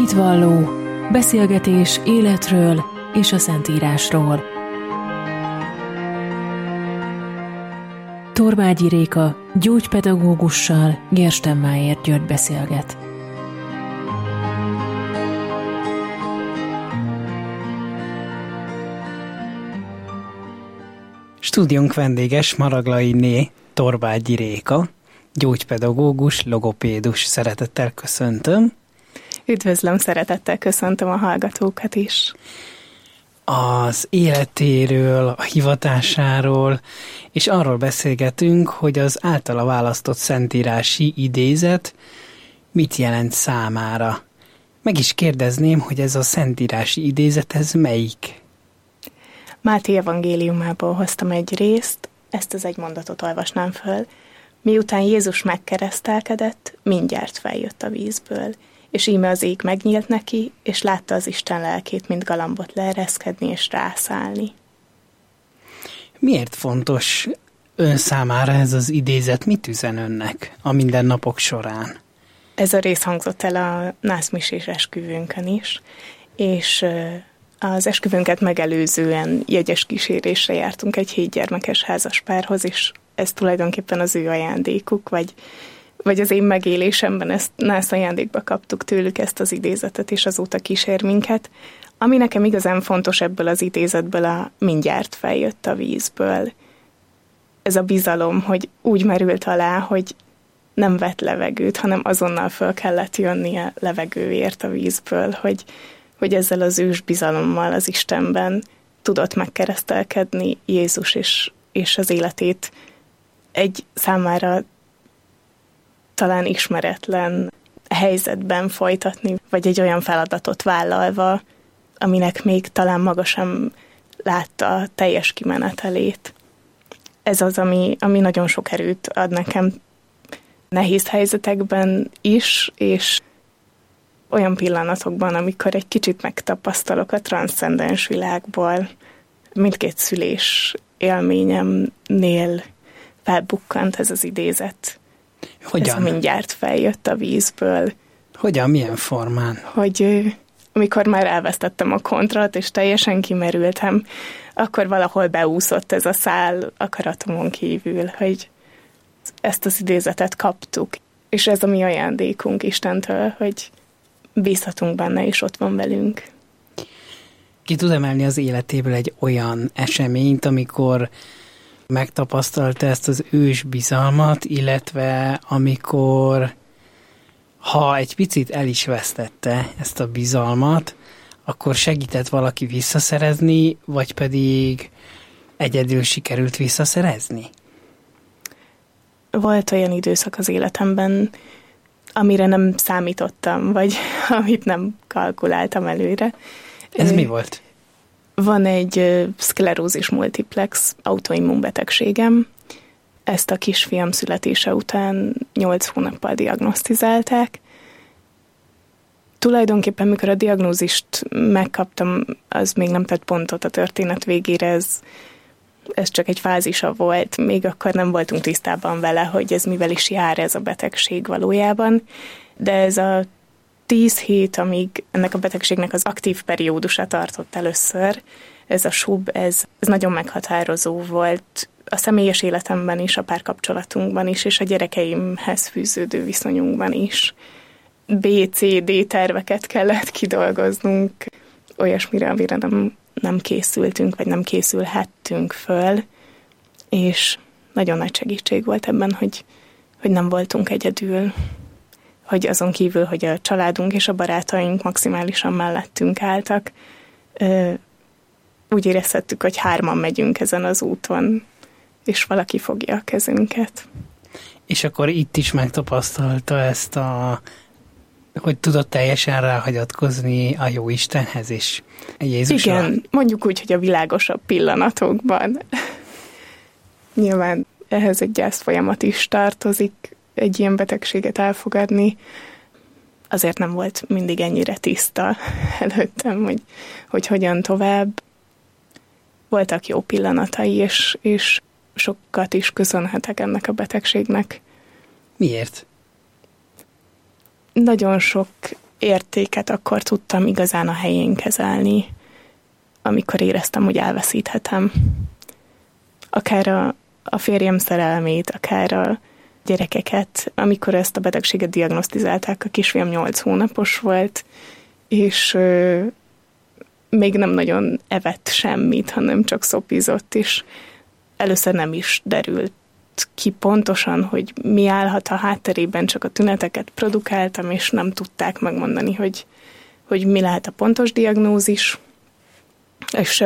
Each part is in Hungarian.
Hitvalló, beszélgetés életről és a Szentírásról. Tormágyi Réka gyógypedagógussal Gerstenmáyer György beszélget. Stúdiónk vendéges Maraglainé Tormágyi Réka, gyógypedagógus, logopédus. Szeretettel köszöntöm. Üdvözlöm, szeretettel köszöntöm a hallgatókat is. Az életéről, a hivatásáról, és arról beszélgetünk, hogy az általa választott szentírási idézet mit jelent számára. Meg is kérdezném, hogy ez a szentírási idézet, ez melyik? Máté evangéliumából hoztam egy részt, ezt az egy mondatot olvasnám föl. Miután Jézus megkeresztelkedett, mindjárt feljött a vízből, és íme az ég megnyílt neki, és látta az Isten lelkét, mint galambot leereszkedni és rászállni. Miért fontos ön számára ez az idézet? Mit üzen önnek a mindennapok során? Ez a rész hangzott el a nászmisés esküvőnkön is, és az esküvőnket megelőzően jegyes kísérésre jártunk egy 7 gyermekes házaspárhoz, és ez tulajdonképpen az ő ajándékuk, vagy az én megélésemben ezt nász ajándékba kaptuk tőlük ezt az idézetet, és azóta kísér minket. Ami nekem igazán fontos ebből az idézetből, a mindjárt feljött a vízből. Ez a bizalom, hogy úgy merült alá, hogy nem vett levegőt, hanem azonnal föl kellett jönnie levegőért a vízből, hogy ezzel az ős bizalommal az Istenben tudott megkeresztelkedni Jézus, és az életét egy számára talán ismeretlen helyzetben folytatni, vagy egy olyan feladatot vállalva, aminek még talán maga sem látta a teljes kimenetelét. Ez az, ami nagyon sok erőt ad nekem nehéz helyzetekben is, és olyan pillanatokban, amikor egy kicsit megtapasztalok a transzcendens világból. Mindkét szülés élményemnél felbukkant ez az idézet. Hogyan? Ez mindjárt feljött a vízből. Hogyan? Milyen formán? Hogy amikor már elvesztettem a kontrollt, és teljesen kimerültem, akkor valahol beúszott ez a szál akaratomon kívül, hogy ezt az idézetet kaptuk. És ez a mi ajándékunk Istentől, hogy bízhatunk benne, és ott van velünk. Ki tud emelni az életéből egy olyan eseményt, amikor megtapasztalta ezt az ős bizalmat, illetve amikor, ha egy picit el is vesztette ezt a bizalmat, akkor segített valaki visszaszerezni, vagy pedig egyedül sikerült visszaszerezni? Volt olyan időszak az életemben, amire nem számítottam, vagy amit nem kalkuláltam előre. Ez mi volt? Van egy szklerózis multiplex autoimmunbetegségem. Ezt a kisfiam születése után 8 hónappal diagnosztizálták. Tulajdonképpen, mikor a diagnózist megkaptam, az még nem tett pontot a történet végére, ez csak egy fázisa volt. Még akkor nem voltunk tisztában vele, hogy ez mivel is jár ez a betegség valójában. De ez a 10 hét, amíg ennek a betegségnek az aktív periódusa tartott először, ez a sub, ez nagyon meghatározó volt a személyes életemben is, a párkapcsolatunkban is, és a gyerekeimhez fűződő viszonyunkban is. B, C, D terveket kellett kidolgoznunk, olyasmire, amire nem készültünk, vagy nem készülhettünk föl, és nagyon nagy segítség volt ebben, hogy nem voltunk egyedül, hogy azon kívül, hogy a családunk és a barátaink maximálisan mellettünk álltak, úgy érezhettük, hogy 3-an megyünk ezen az úton, és valaki fogja a kezünket. És akkor itt is megtapasztalta ezt hogy tudott teljesen ráhagyatkozni a Jóistenhez is, Jézusra? Igen, mondjuk úgy, hogy a világosabb pillanatokban. Nyilván ehhez egy gyászfolyamat is tartozik, egy ilyen betegséget elfogadni. Azért nem volt mindig ennyire tiszta előttem, hogy hogyan tovább. Voltak jó pillanatai, és sokat is köszönhetek ennek a betegségnek. Miért? Nagyon sok értéket akkor tudtam igazán a helyén kezelni, amikor éreztem, hogy elveszíthetem. Akár a férjem szerelmét, akár a gyerekeket. Amikor ezt a betegséget diagnosztizálták, a kisfiam 8 hónapos volt, és még nem nagyon evett semmit, hanem csak szopizott, és először nem is derült ki pontosan, hogy mi állhat a hátterében, csak a tüneteket produkáltam, és nem tudták megmondani, hogy mi lehet a pontos diagnózis, és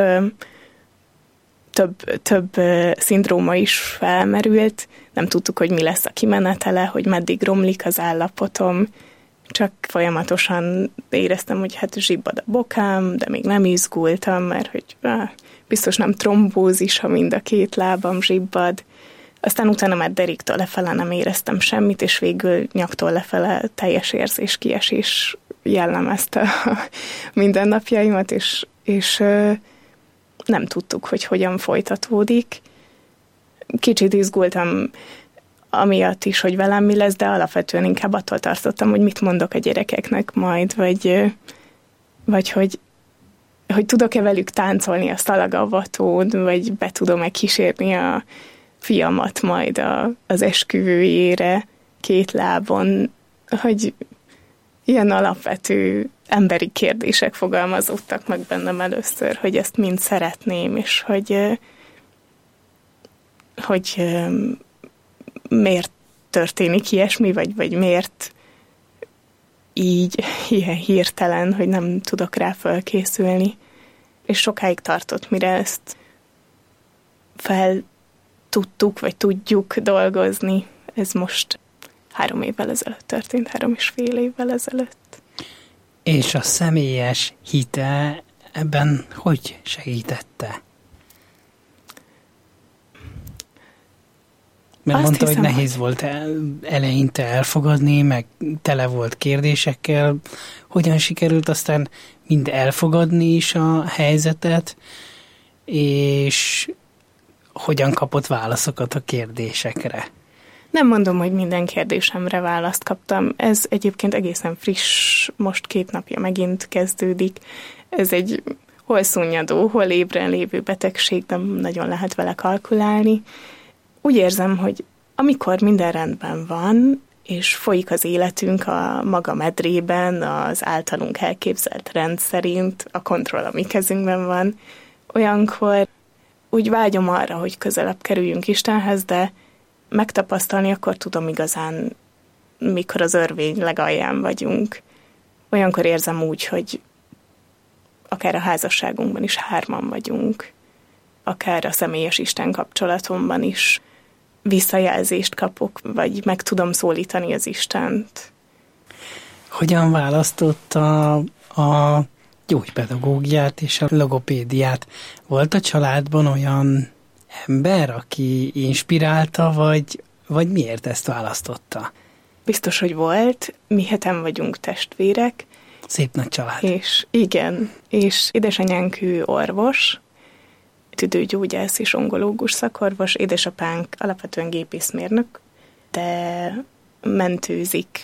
több szindróma is felmerült, nem tudtuk, hogy mi lesz a kimenetele, hogy meddig romlik az állapotom, csak folyamatosan éreztem, hogy hát zsibbad a bokám, de még nem izgultam, mert hogy biztos nem trombózis, ha mind a 2 lábam zsibbad. Aztán utána már deriktől lefele nem éreztem semmit, és végül nyaktól lefele teljes érzéskiesés jellemezte a mindennapjaimat, és nem tudtuk, hogy hogyan folytatódik. Kicsit izgultam amiatt is, hogy velem mi lesz, de alapvetően inkább attól tartottam, hogy mit mondok a gyerekeknek majd, vagy hogy tudok-e velük táncolni a szalagavatón, vagy be tudom-e kísérni a fiamat majd az esküvőjére 2 lábon, hogy ilyen alapvető emberi kérdések fogalmazódtak meg bennem először, hogy ezt mind szeretném, és hogy miért történik ilyesmi, vagy miért így ilyen hirtelen, hogy nem tudok rá felkészülni. És sokáig tartott, mire ezt fel tudtuk, vagy tudjuk dolgozni. Ez most 3 évvel ezelőtt történt, 3,5 évvel ezelőtt. És a személyes hite ebben hogy segítette? Mert mondta, hogy nehéz volt eleinte elfogadni, meg tele volt kérdésekkel. Hogyan sikerült aztán mind elfogadni is a helyzetet, és hogyan kapott válaszokat a kérdésekre? Nem mondom, hogy minden kérdésemre választ kaptam. Ez egyébként egészen friss, most 2 napja megint kezdődik. Ez egy hol szunnyadó, hol ébren lévő betegség, nem nagyon lehet vele kalkulálni. Úgy érzem, hogy amikor minden rendben van, és folyik az életünk a maga medrében, az általunk elképzelt rend szerint, a kontroll a mi kezünkben van, olyankor úgy vágyom arra, hogy közelebb kerüljünk Istenhez, de megtapasztalni akkor tudom igazán, mikor az örvény legalján vagyunk. Olyankor érzem úgy, hogy akár a házasságunkban is 3-an vagyunk, akár a személyes Isten kapcsolatomban is visszajelzést kapok, vagy meg tudom szólítani az Istent. Hogyan választotta a gyógypedagógiát és a logopédiát? Volt a családban olyan ember, aki inspirálta, vagy miért ezt választotta? Biztos, hogy volt. Mi 7-en vagyunk testvérek. Szép nagy család. És igen, és édesanyánk ő orvos, tüdőgyógyász és onkológus szakorvos, édesapánk alapvetően gépészmérnök, de mentőzik.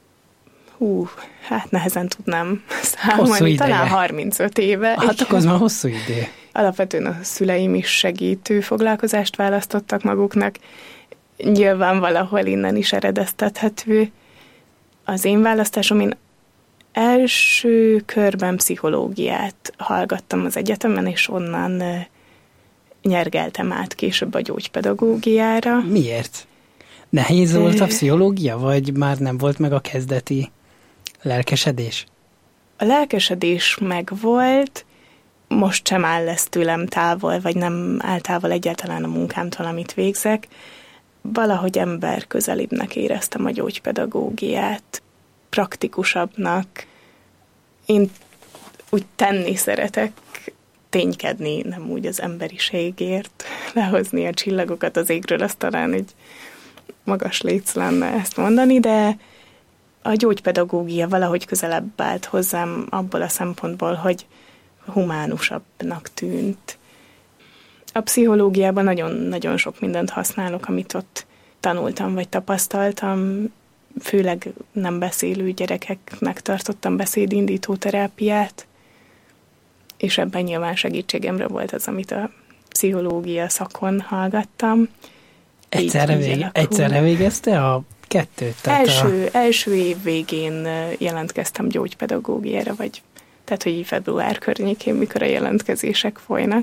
Hát nehezen tudnám számolni, talán 35 éve. Hát akkor az már hosszú idő. Alapvetően a szüleim is segítő foglalkozást választottak maguknak. Nyilván valahol innen is eredeztethető. Az én választásom, én első körben pszichológiát hallgattam az egyetemen, és onnan nyergeltem át később a gyógypedagógiára. Miért? Nehéz volt a pszichológia, vagy már nem volt meg a kezdeti lelkesedés? A lelkesedés megvolt, most sem áll lesz tőlem távol, vagy nem áll távol egyáltalán a munkámtól, amit végzek. Valahogy emberközelibbnek éreztem a gyógypedagógiát, praktikusabbnak. Én úgy tenni szeretek, ténykedni, nem úgy az emberiségért, lehozni a csillagokat az égről, az talán egy magas léc lenne ezt mondani, de a gyógypedagógia valahogy közelebb állt hozzám abból a szempontból, hogy humánusabbnak tűnt. A pszichológiában nagyon-nagyon sok mindent használok, amit ott tanultam vagy tapasztaltam. főleg nem beszélő gyerekeknek tartottam beszédindító terápiát, és ebben nyilván segítségemre volt az, amit a pszichológia szakon Egyszerre végezte a kettőt? Első év végén jelentkeztem gyógypedagógiára, tehát, hogy február környékén, mikor a jelentkezések folynak.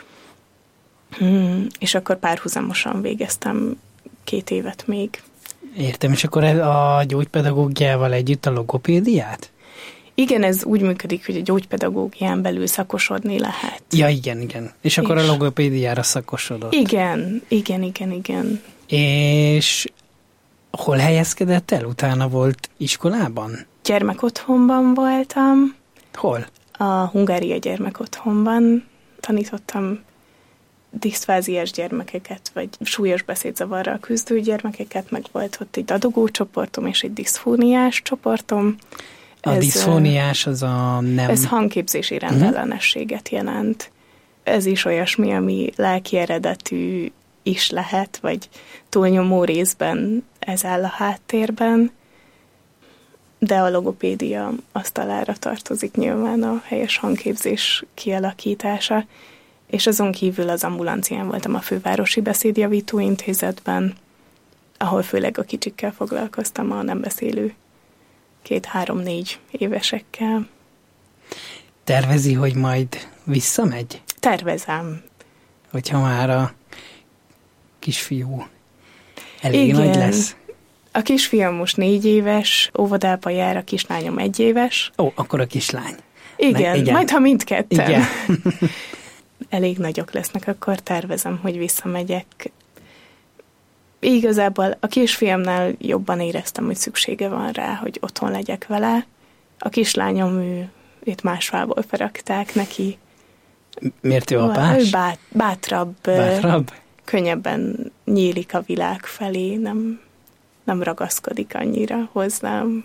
És akkor párhuzamosan végeztem 2 évet még. Értem, és akkor a gyógypedagógiával együtt a logopédiát? Igen, ez úgy működik, hogy a gyógypedagógián belül szakosodni lehet. Ja, igen. És akkor a logopédiára szakosodott. Igen. És hol helyezkedett el? Utána volt iskolában? Gyermekotthonban voltam. Hol? A Hungária gyermekotthonban tanítottam diszfáziás gyermekeket, vagy súlyos beszédzavarral küzdő gyermekeket, meg volt ott egy dadogó csoportom és egy diszfóniás csoportom. A diszfóniás az a nem... Ez hangképzési rendellenességet jelent. Ez is olyasmi, ami lelki eredetű is lehet, vagy túlnyomó részben ez áll a háttérben, de a logopédia asztalára tartozik nyilván a helyes hangképzés kialakítása, és azon kívül az ambulancián voltam a Fővárosi Beszédjavító Intézetben, ahol főleg a kicsikkel foglalkoztam, a nem beszélő 2-3-4 évesekkel. Tervezi, hogy majd visszamegy? Tervezem. Hogyha már a kisfiú elég nagy lesz. A kisfiam most 4 éves, óvodába jár, a kislányom 1 éves. Ó, akkor a kislány. Igen, majd ha mindketten. Igen. Elég nagyok lesznek, akkor tervezem, hogy visszamegyek. Igazából a kisfiamnál jobban éreztem, hogy szüksége van rá, hogy otthon legyek vele. A kislányom, őt más fából faragták neki. Miért ő apás? Ő bátrabb? Könnyebben nyílik a világ felé, nem ragaszkodik annyira hozzám.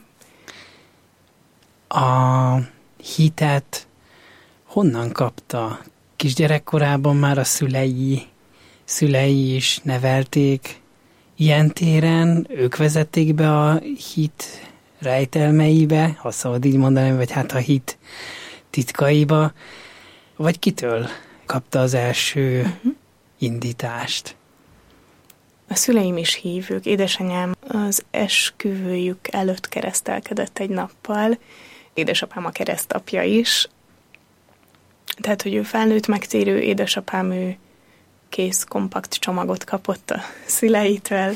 A hitet honnan kapta? Kisgyerekkorában már a szülei is nevelték ilyen téren, ők vezették be a hit rejtelmeibe, ha szabad így mondani, vagy hát a hit titkaiba, vagy kitől kapta az első indítást? A szüleim is hívők. Édesanyám az esküvőjük előtt keresztelkedett egy nappal, édesapám a keresztapja is, tehát, hogy ő felnőtt megtérő, édesapám ő kész, kompakt csomagot kapott a szüleitől,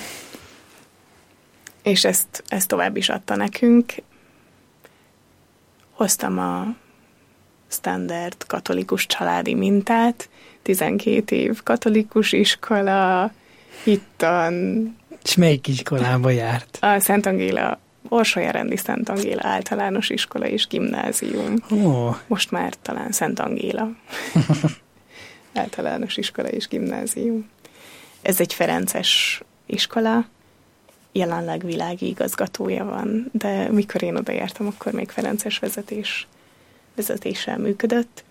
és ezt tovább is adta nekünk. Hoztam a standard katolikus családi mintát, 12 év katolikus iskola, hittan. És melyik iskolába járt? A Szent Angéla, Orsolya-rendi Szent Angéla általános iskola és gimnázium. Oh. Most már talán Szent Angéla. Általános iskola és gimnázium. Ez egy ferences iskola, jelenleg világi igazgatója van, de mikor én oda jártam, akkor még ferences vezetéssel működött.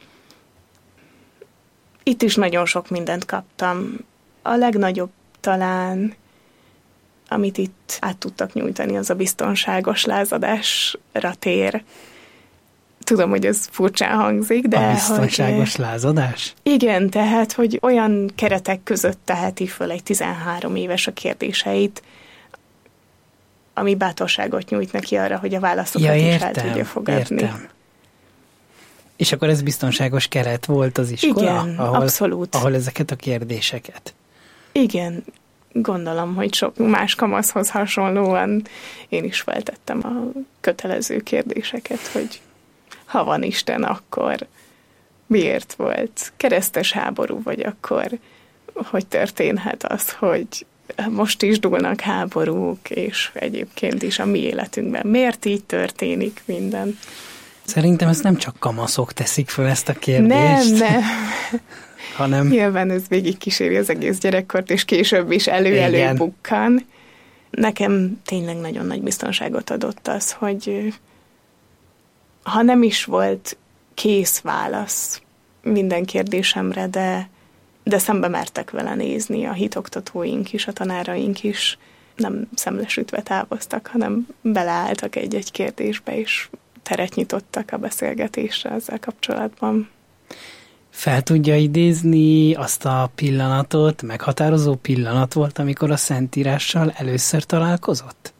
Itt is nagyon sok mindent kaptam. A legnagyobb talán, amit itt át tudtak nyújtani, az a biztonságos lázadásra tér. Tudom, hogy ez furcsán hangzik, de... A biztonságos lázadás? Igen, tehát, hogy olyan keretek között teheti föl egy 13 éves a kérdéseit, ami bátorságot nyújt neki arra, hogy a válaszokat is el tudja fogadni. Értem. És akkor ez biztonságos keret volt az iskola? Igen, abszolút. Ahol ezeket a kérdéseket? Igen, gondolom, hogy sok más kamaszhoz hasonlóan én is feltettem a kötelező kérdéseket, hogy ha van Isten, akkor miért volt keresztes háború, vagy akkor hogy történhet az, hogy most is dúlnak háborúk, és egyébként is a mi életünkben miért így történik minden. Szerintem ezt nem csak kamaszok teszik föl ezt a kérdést. Nem. Hanem... Nyilván ez végig kíséri az egész gyerekkort, és később is elő-bukkan. Nekem tényleg nagyon nagy biztonságot adott az, hogy ha nem is volt kész válasz minden kérdésemre, de szembe mertek vele nézni a hitoktatóink is, a tanáraink is, nem szemlesütve távoztak, hanem beleálltak egy-egy kérdésbe, és teret nyitottak a beszélgetésre ezzel kapcsolatban. Fel tudja idézni azt a pillanatot, meghatározó pillanat volt, amikor a Szentírással először találkozott?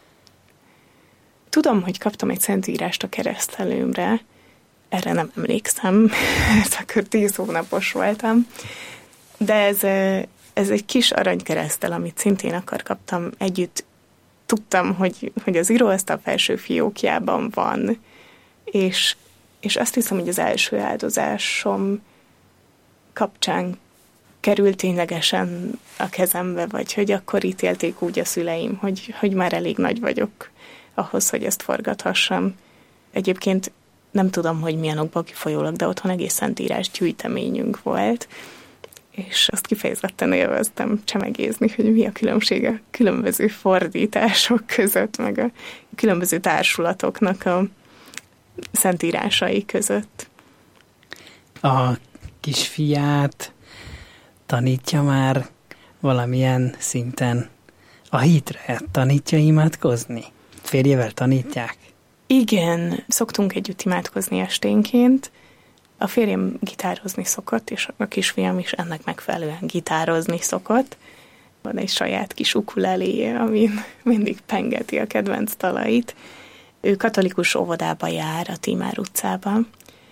Tudom, hogy kaptam egy Szentírást a keresztelőmre, erre nem emlékszem, ez akkor 10 hónapos voltam, de ez egy kis aranykereszttel, amit szintén akkor kaptam együtt. Tudtam, hogy az íróasztal felső fiókjában van, és azt hiszem, hogy az első áldozásom kapcsán került ténylegesen a kezembe, vagy hogy akkor ítélték úgy a szüleim, hogy már elég nagy vagyok ahhoz, hogy ezt forgathassam. Egyébként nem tudom, hogy milyen okból kifolyólag, de otthon egész szentírás gyűjteményünk volt, és azt kifejezetten élveztem csemegézni, hogy mi a különbség a különböző fordítások között, meg a különböző társulatoknak a szentírásai között. A kisfiát tanítja már valamilyen szinten a hitre? Tanítja imádkozni? Férjével tanítják? Igen, szoktunk együtt imádkozni esténként. A férjem gitározni szokott, és a kisfiam is ennek megfelelően gitározni szokott. Van egy saját kis ukuleléje, amin mindig pengeti a kedvenc dalait. Ő katolikus óvodába jár a Tímár utcában,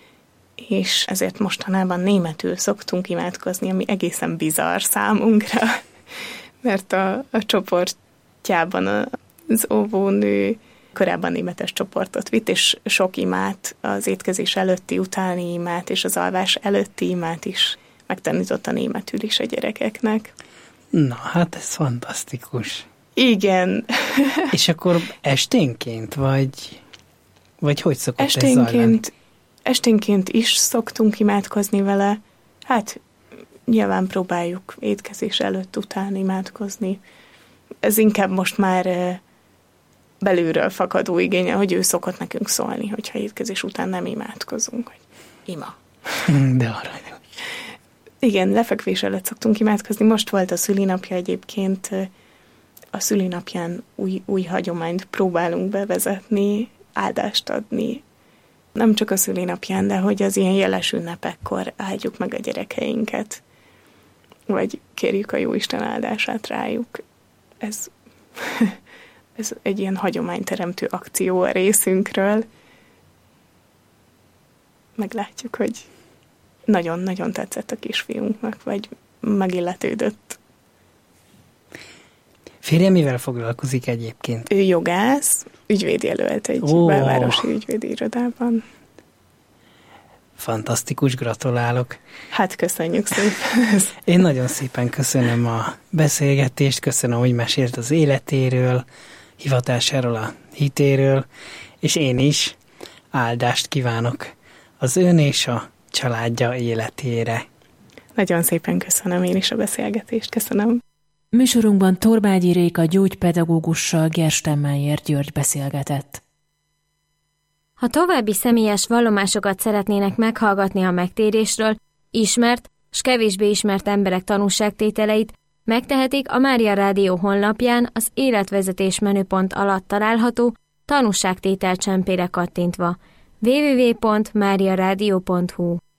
és ezért mostanában németül szoktunk imádkozni, ami egészen bizarr számunkra, mert a csoportjában az óvónő korábban németes csoportot vitt, és sok imát, az étkezés előtti, utáni imát, és az alvás előtti imát is megtanította németül is a gyerekeknek. Na, hát ez fantasztikus. Igen. És akkor esténként, vagy hogy szokott ez zajlani? Esténként is szoktunk imádkozni vele. Hát nyilván próbáljuk étkezés előtt, után imádkozni. Ez inkább most már belülről fakadó igénye, hogy ő szokott nekünk szólni, hogyha étkezés után nem imádkozunk. Hogy ima. De aranyos. Igen, lefekvés előtt szoktunk imádkozni. Most volt a szülinapja egyébként. A szülinapján új hagyományt próbálunk bevezetni, áldást adni. Nem csak a szülinapján, de hogy az ilyen jeles ünnepekkor áldjuk meg a gyerekeinket, vagy kérjük a Jóisten áldását rájuk. Ez egy ilyen hagyományteremtő akció a részünkről. Meglátjuk, hogy nagyon-nagyon tetszett a kisfiunknak, vagy megilletődött. Férje mivel foglalkozik egyébként? Ő jogász, ügyvédjelölt egy belvárosi ügyvédi irodában. Fantasztikus, gratulálok. Hát köszönjük szépen. Én nagyon szépen köszönöm a beszélgetést, köszönöm, hogy mesélt az életéről, hivatásáról, a hitéről, és én is áldást kívánok az ön és a családja életére. Nagyon szépen köszönöm én is a beszélgetést, köszönöm. Műsorunkban Torbágyi Réka gyógypedagógussal Gerstenmaier György beszélgetett. Ha további személyes vallomásokat szeretnének meghallgatni a megtérésről, ismert s kevésbé ismert emberek tanúságtételeit, megtehetik a Mária Rádió honlapján az életvezetés menüpont alatt található tanúságtétel csempére kattintva www.mariaradio.hu.